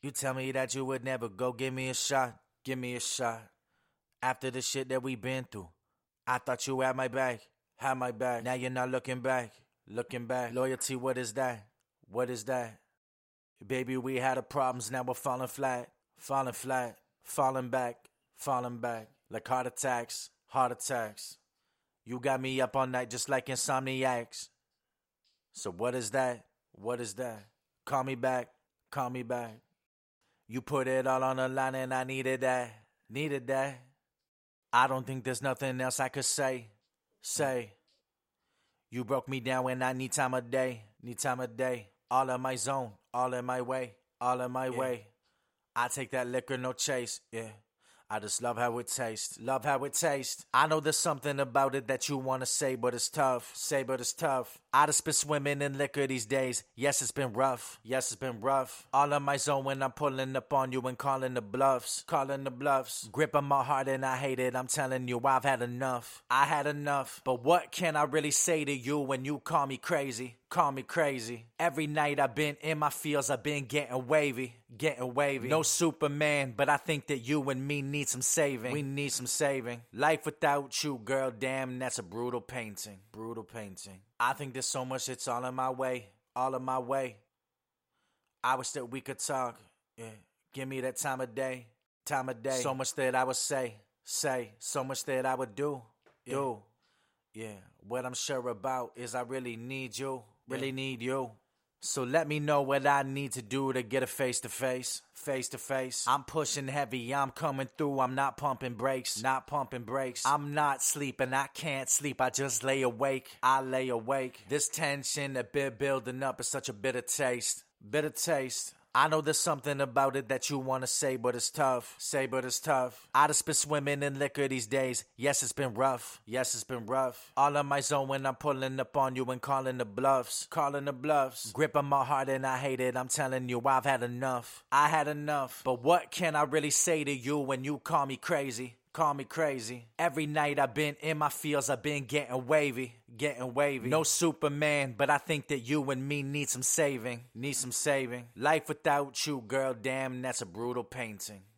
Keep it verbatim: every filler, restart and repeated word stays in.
You tell me that you would never go give me a shot, give me a shot. After the shit that we been through, I thought you had my back, had my back. Now you're not looking back, looking back. Loyalty, what is that? What is that? Baby, we had the problems, now we're falling flat, falling flat, falling back, falling back. Like heart attacks, heart attacks. You got me up all night just like insomniacs. So what is that? What is that? Call me back, call me back. You put it all on the line and I needed that, needed that. I don't think there's nothing else I could say, say. You broke me down when I need time of day, need time of day. All in my zone, all in my way, all in my yeah. way. I take that liquor, no chase, yeah. I just love how it tastes, love how it tastes. I know there's something about it that you wanna say, but it's tough, say but it's tough. I just been swimming in liquor these days, yes it's been rough, yes it's been rough. All in my zone when I'm pulling up on you and calling the bluffs, calling the bluffs. Gripping my heart and I hate it, I'm telling you I've had enough, I had enough. But what can I really say to you when you call me crazy? Call me crazy. Every night I've been in my feels, I've been getting wavy, getting wavy. No Superman, but I think that you and me need some saving. We need some saving. Life without you, girl, damn, that's a brutal painting. Brutal painting. I think there's so much, it's all in my way, all in my way. I wish that we could talk, yeah. Give me that time of day, time of day. So much that I would say, say. So much that I would do, yeah. do. Yeah, what I'm sure about is I really need you, really yeah. need you. So let me know what I need to do to get a face-to-face, face-to-face. I'm pushing heavy, I'm coming through, I'm not pumping brakes, not pumping brakes. I'm not sleeping, I can't sleep, I just lay awake, I lay awake. This tension that been building up is such a bitter taste, bitter taste. I know there's something about it that you wanna say, but it's tough. Say, but it's tough. I just been swimming in liquor these days. Yes, it's been rough. Yes, it's been rough. All in my zone when I'm pulling up on you and calling the bluffs. Calling the bluffs. Gripping my heart and I hate it. I'm telling you, I've had enough. I had enough. But what can I really say to you when you call me crazy? Call me crazy. Every night I've been in my feels, I've been getting wavy, getting wavy. No Superman, but I think that you and me need some saving, need some saving. Life without you, girl, damn, that's a brutal painting.